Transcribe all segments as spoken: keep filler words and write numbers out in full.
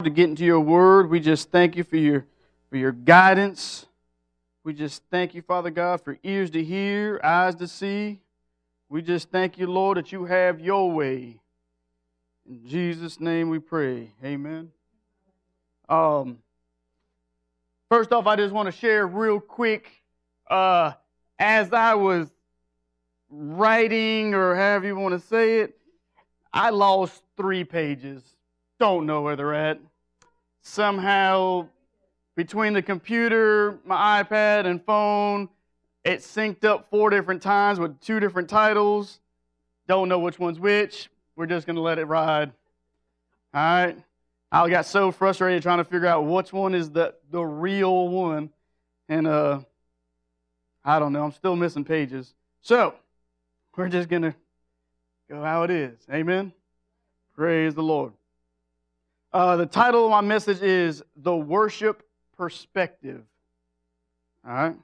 to get into your word. We just thank you for your, for your guidance. We just thank you, Father God, for ears to hear, eyes to see. We just thank you, Lord, that you have your way. In Jesus' name we pray. Amen. Um, first off, I just want to share real quick, uh, as I was writing, or however you want to say it, I lost three pages. Don't know where they're at. Somehow, between the computer, my iPad, and phone, it synced up four different times with two different titles. Don't know which one's which. We're just going to let it ride. All right? I got so frustrated trying to figure out which one is the, the real one. And uh, I don't know. I'm still missing pages. So, we're just going to go how it is. Amen? Praise the Lord. Uh, the title of my message is The Worship Perspective. All right?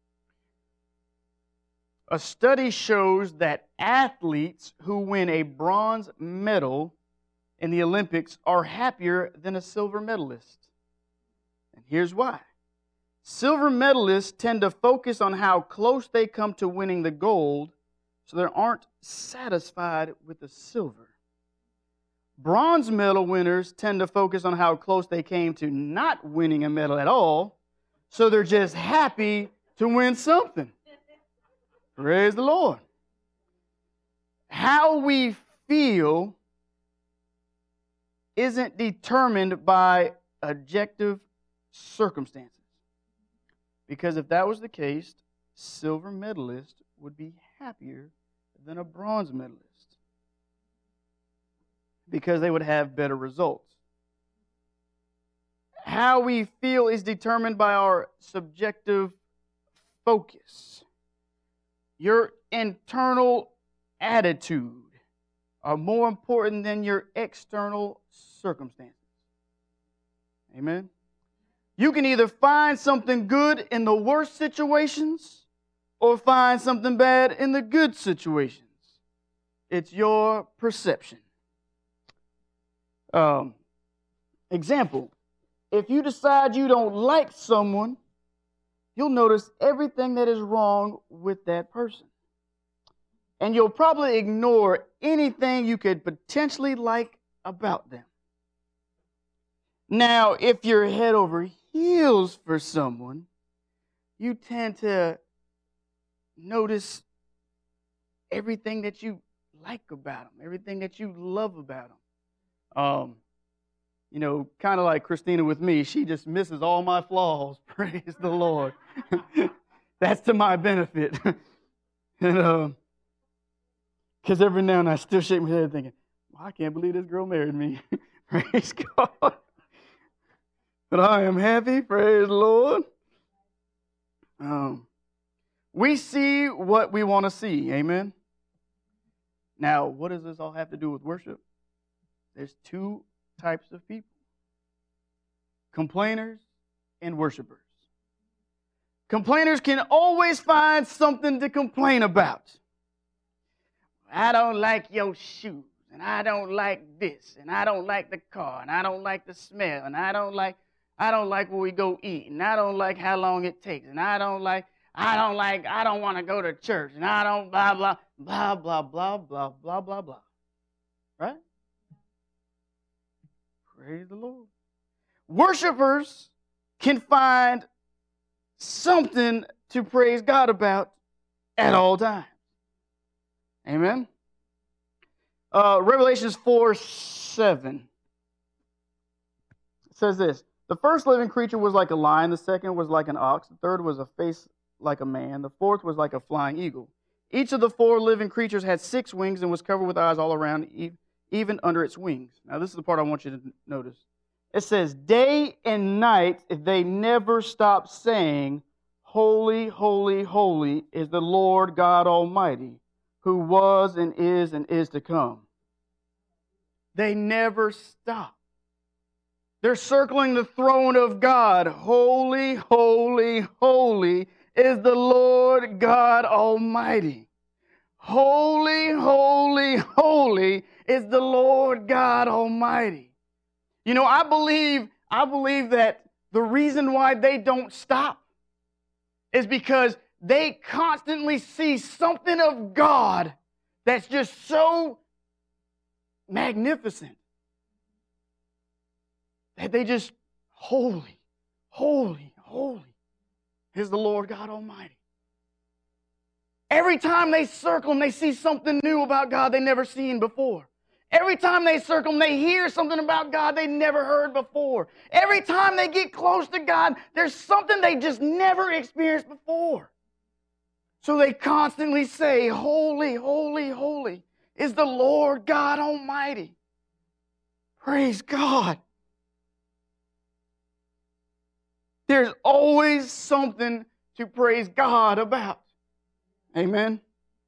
A study shows that athletes who win a bronze medal in the Olympics are happier than a silver medalist. And here's why. Silver medalists tend to focus on how close they come to winning the gold, so they aren't satisfied with the silver. Bronze medal winners tend to focus on how close they came to not winning a medal at all, so they're just happy to win something. Praise the Lord. How we feel isn't determined by objective circumstances. Because if that was the case, silver medalists would be happier than a bronze medalist, because they would have better results. How we feel is determined by our subjective focus. Your internal attitude are more important than your external circumstances. Amen? You can either find something good in the worst situations or find something bad in the good situations. It's your perception. Um, example, if you decide you don't like someone, you'll notice everything that is wrong with that person. And you'll probably ignore anything you could potentially like about them. Now, if you're head over heels for someone, you tend to notice everything that you like about them, everything that you love about them. Um, you know, kind of like Christina with me, she just misses all my flaws. Praise the Lord. That's to my benefit. And uh, because every now and then I still shake my head thinking, well, I can't believe this girl married me. Praise God. But I am happy. Praise the Lord. Um, we see what we want to see. Amen. Now, what does this all have to do with worship? There's two types of people. Complainers and worshipers. Complainers can always find something to complain about. I don't like your shoes, and I don't like this, and I don't like the car, and I don't like the smell, and I don't like I don't like where we go eat, and I don't like how long it takes, and I don't like I don't like I don't want to go to church, and I don't blah blah blah blah blah blah blah blah blah. Right? Praise the Lord. Worshipers can find something to praise God about at all times. Amen. Uh, Revelations four seven. It says this. The first living creature was like a lion. The second was like an ox. The third was a face like a man. The fourth was like a flying eagle. Each of the four living creatures had six wings and was covered with eyes all around, even under its wings. Now, this is the part I want you to notice. It says, day and night they never stop saying, holy, holy, holy is the Lord God Almighty, who was and is and is to come. They never stop. They're circling the throne of God. Holy, holy, holy is the Lord God Almighty. Holy, holy, holy is the Lord God Almighty. You know, I believe, I believe that the reason why they don't stop is because they constantly see something of God that's just so magnificent that they just, holy, holy, holy is the Lord God Almighty. Every time they circle and they see something new about God they never seen before. Every time they circle and they hear something about God they never heard before. Every time they get close to God, there's something they just never experienced before. So they constantly say, holy, holy, holy is the Lord God Almighty. Praise God. There's always something to praise God about. Amen.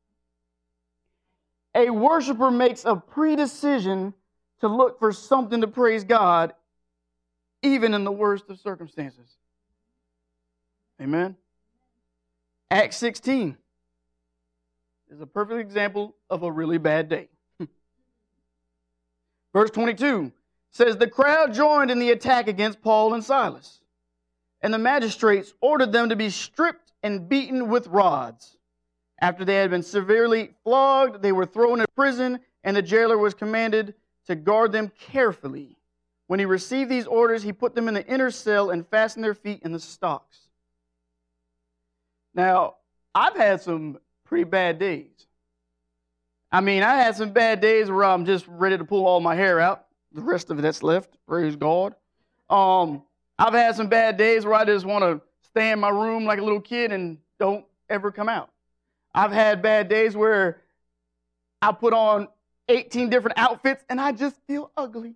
A worshiper makes a predecision to look for something to praise God, even in the worst of circumstances. Amen. Acts sixteen is a perfect example of a really bad day. Verse twenty-two says, the crowd joined in the attack against Paul and Silas, and the magistrates ordered them to be stripped and beaten with rods. After they had been severely flogged, they were thrown in prison, and the jailer was commanded to guard them carefully. When he received these orders, he put them in the inner cell and fastened their feet in the stocks. Now, I've had some pretty bad days. I mean, I had some bad days where I'm just ready to pull all my hair out. The rest of it that's left, praise God. Um, I've had some bad days where I just want to stay in my room like a little kid and don't ever come out. I've had bad days where I put on eighteen different outfits and I just feel ugly.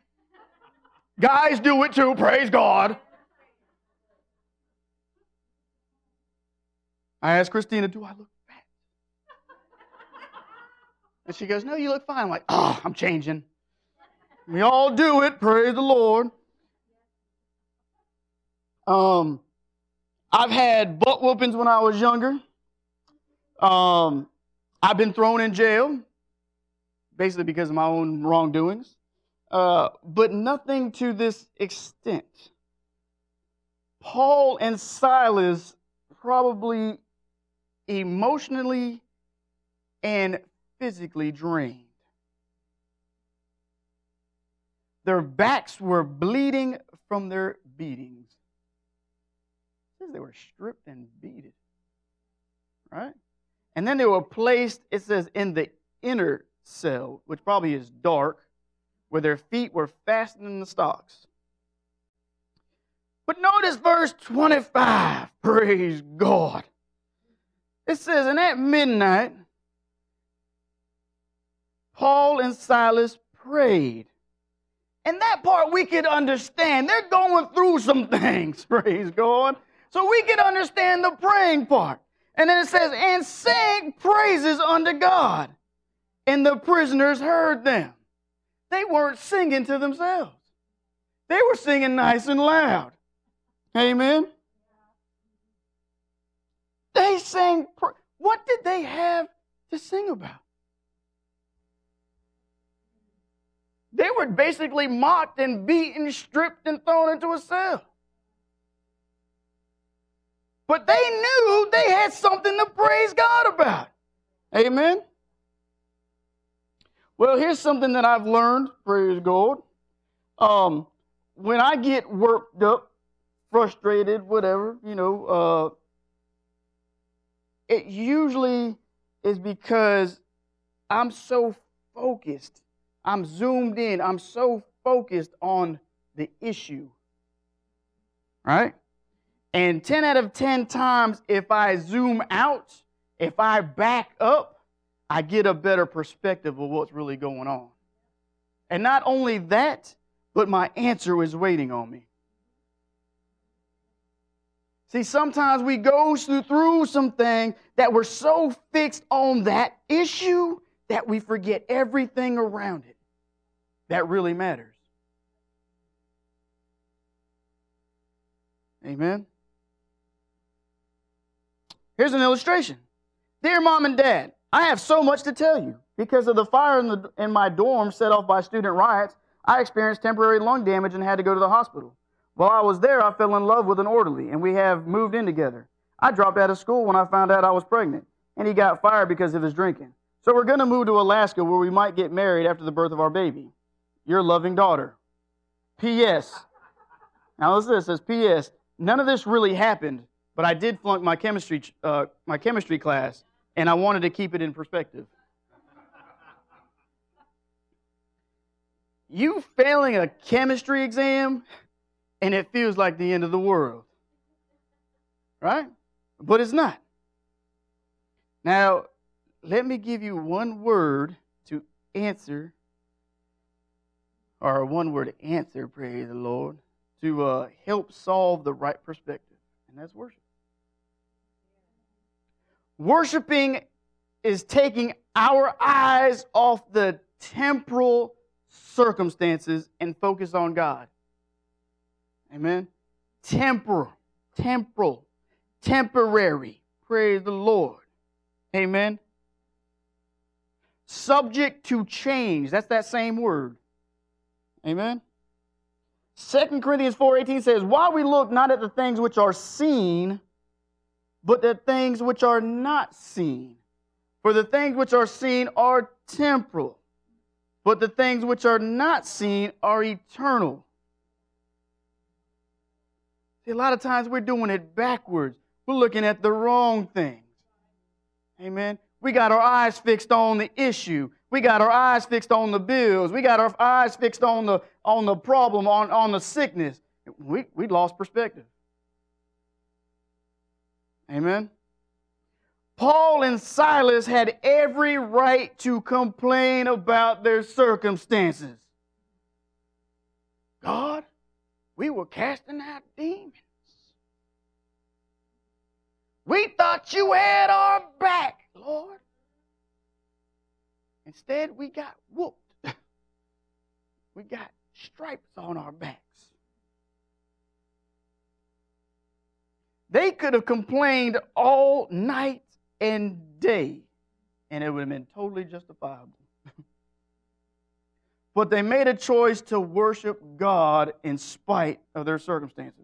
Guys do it too, praise God. I asked Christina, do I look fat? And she goes, no, you look fine. I'm like, oh, I'm changing. We all do it, praise the Lord. Um, I've had butt whoopings when I was younger. Um, I've been thrown in jail, basically because of my own wrongdoings, uh, but nothing to this extent. Paul and Silas probably emotionally and physically drained. Their backs were bleeding from their beatings. It says they were stripped and beaten, right? And then they were placed, it says, in the inner cell, which probably is dark, where their feet were fastened in the stocks. But notice verse twenty-five, praise God. It says, and at midnight, Paul and Silas prayed. And that part we could understand. They're going through some things, praise God. So we can understand the praying part. And then it says, and sang praises unto God. And the prisoners heard them. They weren't singing to themselves. They were singing nice and loud. Amen. They sang. What did they have to sing about? They were basically mocked and beaten, stripped and thrown into a cell. But they knew they had something to praise God about. Amen. Well, here's something that I've learned, praise God. Um, when I get worked up, frustrated, whatever, you know, uh, it usually is because I'm so focused. I'm zoomed in. I'm so focused on the issue. Right? And ten out of ten times, if I zoom out, if I back up, I get a better perspective of what's really going on. And not only that, but my answer is waiting on me. See, sometimes we go through some things that we're so fixed on that issue that we forget everything around it that really matters. Amen. Here's an illustration. Dear Mom and Dad, I have so much to tell you. Because of the fire in, the, in my dorm set off by student riots, I experienced temporary lung damage and had to go to the hospital. While I was there, I fell in love with an orderly, and we have moved in together. I dropped out of school when I found out I was pregnant, and he got fired because of his drinking. So we're going to move to Alaska where we might get married after the birth of our baby. Your loving daughter. P S Now listen to this. It says, P S None of this really happened, but I did flunk my chemistry, uh, my chemistry class, and I wanted to keep it in perspective. You failing a chemistry exam, and it feels like the end of the world. Right? But it's not. Now, let me give you one word to answer, or one word answer, praise the Lord, to uh, help solve the right perspective, and that's worship. Worshiping is taking our eyes off the temporal circumstances and focus on God. Amen? Temporal, temporal, temporary, praise the Lord. Amen? Subject to change, that's that same word. Amen? Second Corinthians four eighteen says, while we look not at the things which are seen, but the things which are not seen. For the things which are seen are temporal, but the things which are not seen are eternal. See, a lot of times we're doing it backwards. We're looking at the wrong things. Amen? We got our eyes fixed on the issue. We got our eyes fixed on the bills. We got our eyes fixed on the, on the problem, on, on the sickness. We, we lost perspective. Amen? Paul and Silas had every right to complain about their circumstances. God, we were casting out demons. We thought you had our back, Lord. Instead, we got whooped. We got stripes on our backs. They could have complained all night and day, and it would have been totally justifiable. But they made a choice to worship God in spite of their circumstances.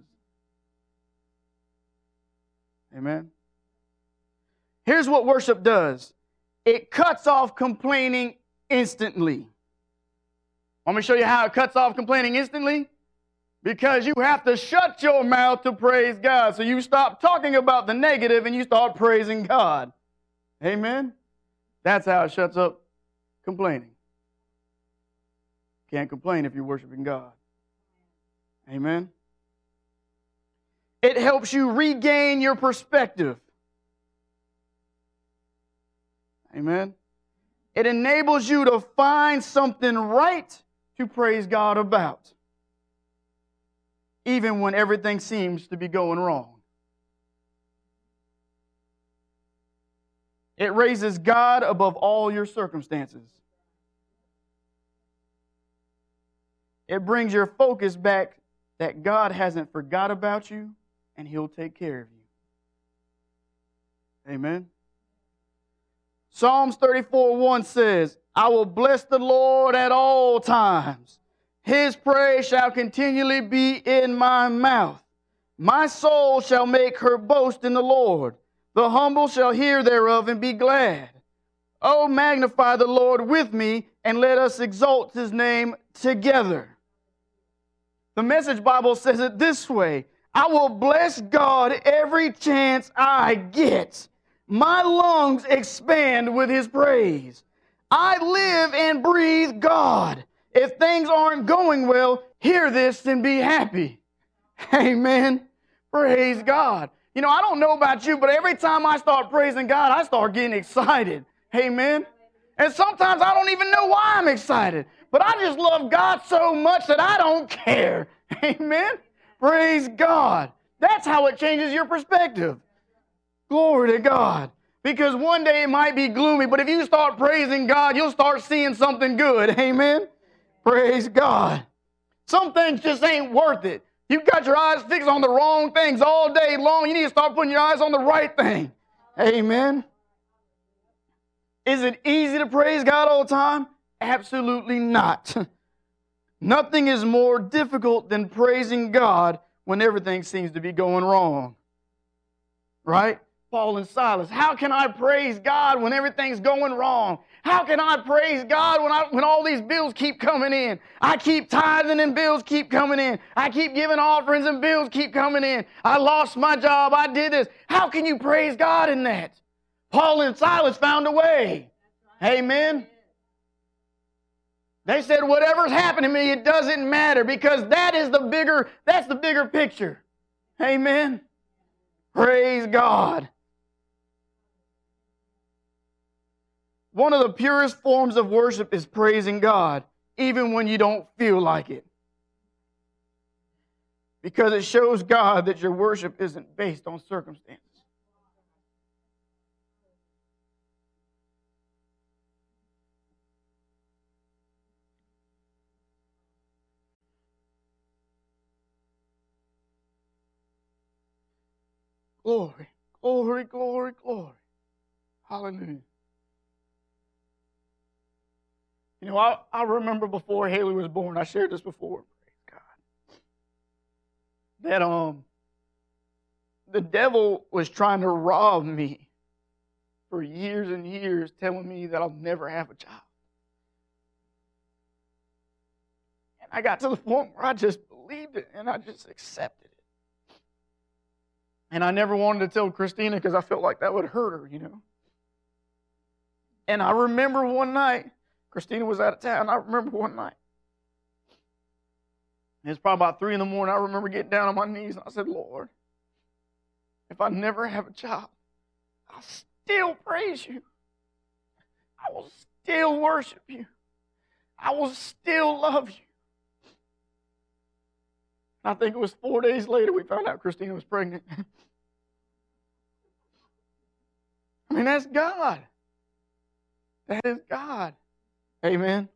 Amen. Here's what worship does. It cuts off complaining instantly. Want me to show you how it cuts off complaining instantly? Because you have to shut your mouth to praise God. So you stop talking about the negative and you start praising God. Amen? That's how it shuts up complaining. Can't complain if you're worshiping God. Amen? It helps you regain your perspective. Amen? It enables you to find something right to praise God about, even when everything seems to be going wrong. It raises God above all your circumstances. It brings your focus back that God hasn't forgot about you and He'll take care of you. Amen. Psalms thirty-four one says, I will bless the Lord at all times. His praise shall continually be in my mouth. My soul shall make her boast in the Lord. The humble shall hear thereof and be glad. Oh, magnify the Lord with me, and let us exalt His name together. The Message Bible says it this way, I will bless God every chance I get. My lungs expand with His praise. I live and breathe God. If things aren't going well, hear this and be happy. Amen. Praise God. You know, I don't know about you, but every time I start praising God, I start getting excited. Amen. And sometimes I don't even know why I'm excited. But I just love God so much that I don't care. Amen. Praise God. That's how it changes your perspective. Glory to God. Because one day it might be gloomy, but if you start praising God, you'll start seeing something good. Amen. Praise God. Some things just ain't worth it. You've got your eyes fixed on the wrong things all day long. You need to start putting your eyes on the right thing. Amen. Is it easy to praise God all the time? Absolutely not. Nothing is more difficult than praising God when everything seems to be going wrong. Right? Paul and Silas, how can I praise God when everything's going wrong? How can I praise God when, I, when all these bills keep coming in? I keep tithing and bills keep coming in. I keep giving offerings and bills keep coming in. I lost my job. I did this. How can you praise God in that? Paul and Silas found a way. Amen. They said, whatever's happened to me, it doesn't matter, because that is the bigger, that's the bigger picture. Amen. Praise God. One of the purest forms of worship is praising God, even when you don't feel like it. Because it shows God that your worship isn't based on circumstances. Glory, glory, glory, glory. Hallelujah. You know, I, I remember before Haley was born, I shared this before, praise God, that um, the devil was trying to rob me for years and years, telling me that I'll never have a child. And I got to the point where I just believed it and I just accepted it. And I never wanted to tell Christina because I felt like that would hurt her, you know. And I remember one night, Christina was out of town. I remember one night. It was probably about three in the morning. I remember getting down on my knees and I said, Lord, if I never have a child, I'll still praise you. I will still worship you. I will still love you. I think it was four days later we found out Christina was pregnant. I mean, that's God. That is God. Amen.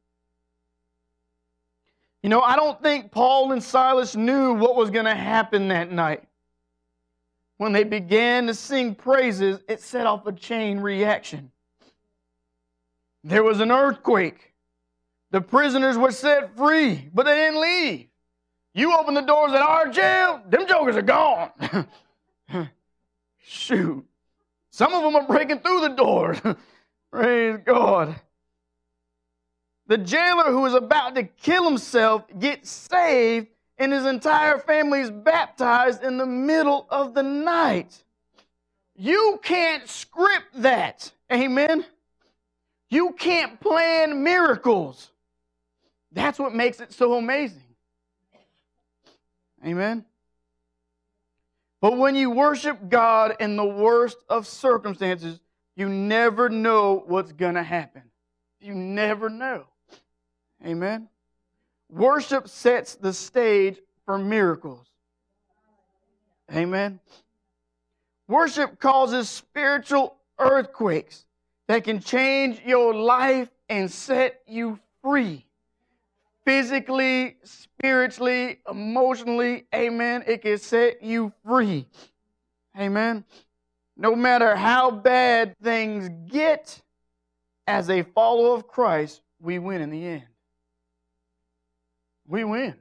You know, I don't think Paul and Silas knew what was going to happen that night. When they began to sing praises, it set off a chain reaction. There was an earthquake. The prisoners were set free, but they didn't leave. You open the doors at our jail, them jokers are gone. Shoot. Some of them are breaking through the doors. Praise God. The jailer who is about to kill himself gets saved, and his entire family is baptized in the middle of the night. You can't script that. Amen. You can't plan miracles. That's what makes it so amazing. Amen. But when you worship God in the worst of circumstances, you never know what's going to happen. You never know. Amen. Worship sets the stage for miracles. Amen. Worship causes spiritual earthquakes that can change your life and set you free. Physically, spiritually, emotionally, amen, it can set you free. Amen. No matter how bad things get, as a follower of Christ, we win in the end. We win.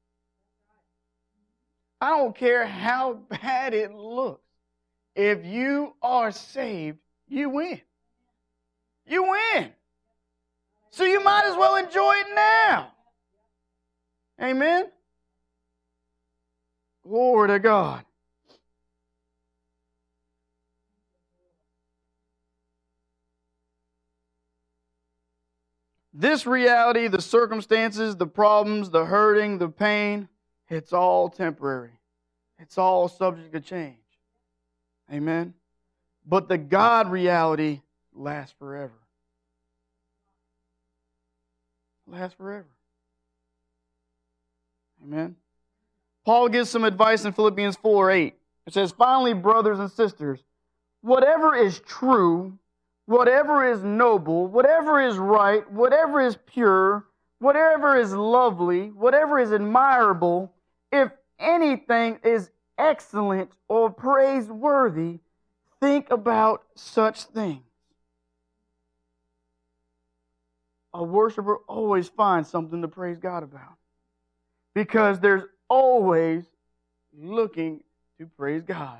I don't care how bad it looks. If you are saved, you win. You win. So you might as well enjoy it now. Amen. Glory to God. This reality, the circumstances, the problems, the hurting, the pain, it's all temporary. It's all subject to change. Amen. But the God reality lasts forever. Lasts forever. Amen. Paul gives some advice in Philippians four eight. It says, finally, brothers and sisters, whatever is true, whatever is noble, whatever is right, whatever is pure, whatever is lovely, whatever is admirable, if anything is excellent or praiseworthy, think about such things. a worshiper always finds something to praise God about. Because there's always looking to praise God.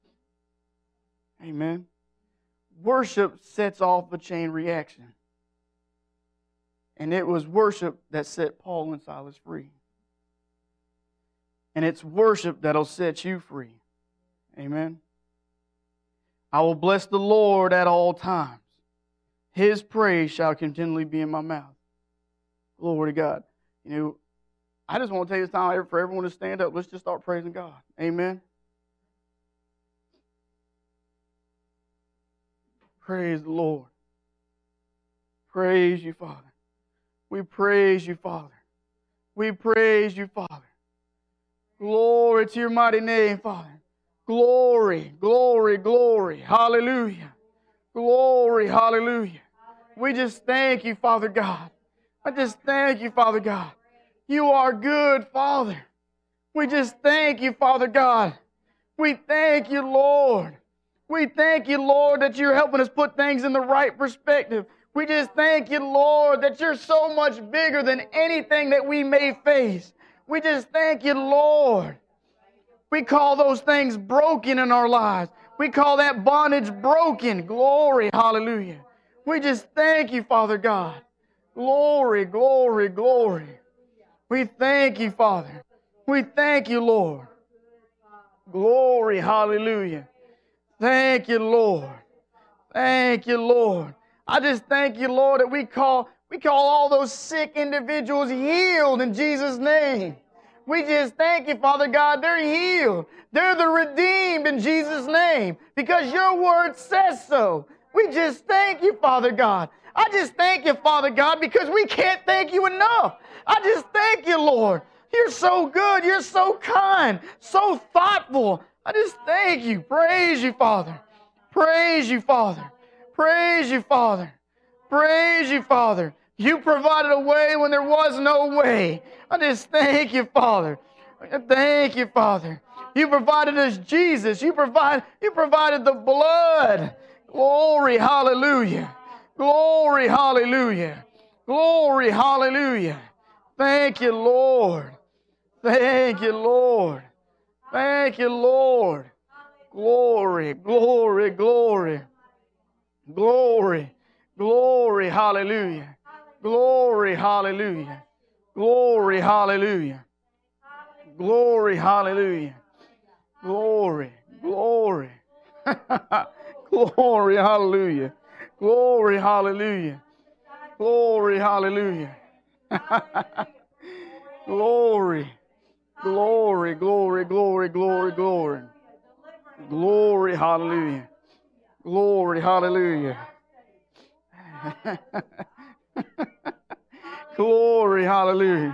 Amen. Worship sets off a chain reaction. And it was worship that set Paul and Silas free. And it's worship that'll set you free. Amen. I will bless the Lord at all times. His praise shall continually be in my mouth. Glory to God. You know, I just want to take this time for everyone to stand up. Let's just start praising God. Amen. Praise the Lord. Praise you, Father. We praise you, Father. We praise you, Father. Glory to your mighty name, Father. Glory, glory, glory. Hallelujah. Glory, hallelujah. We just thank you, Father God. I just thank you, Father God. You are good, Father. We just thank you, Father God. We thank you, Lord. We thank you, Lord, that you're helping us put things in the right perspective. We just thank you, Lord, that you're so much bigger than anything that we may face. We just thank you, Lord. We call those things broken in our lives. We call that bondage broken. Glory, hallelujah. We just thank you, Father God. Glory, glory, glory. We thank you, Father. We thank you, Lord. Glory, hallelujah. Thank you, Lord. Thank you, Lord. I just thank you, Lord, that we call we call all those sick individuals healed in Jesus' name. We just thank you, Father God, they're healed. They're the redeemed in Jesus' name because your word says so. We just thank you, Father God. I just thank you, Father God, because we can't thank you enough. I just thank you, Lord. You're so good. You're so kind, so thoughtful. I just thank you. Praise you, Father. Praise you, Father. Praise you, Father. Praise you, Father. You provided a way when there was no way. I just thank you, Father. Thank you, Father. You provided us Jesus. You provide, you provided the blood. Glory, hallelujah. Glory, hallelujah. Glory, hallelujah. Thank you, Lord. Thank you, Lord. Thank you, Lord. Glory, glory, glory. Glory, glory, hallelujah. Glory, hallelujah. Glory, hallelujah. Glory, hallelujah. Glory, glory. Glory, hallelujah. Glory, hallelujah. Glory, hallelujah. Glory, glory, glory, glory, glory, glory. Glory, hallelujah. Glory, hallelujah. Glory, hallelujah.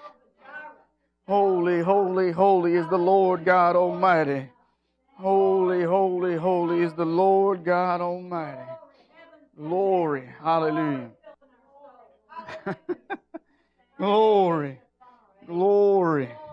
Holy, holy, holy is the Lord God Almighty. Holy, holy, holy is the Lord God Almighty. Glory, hallelujah. Glory, glory.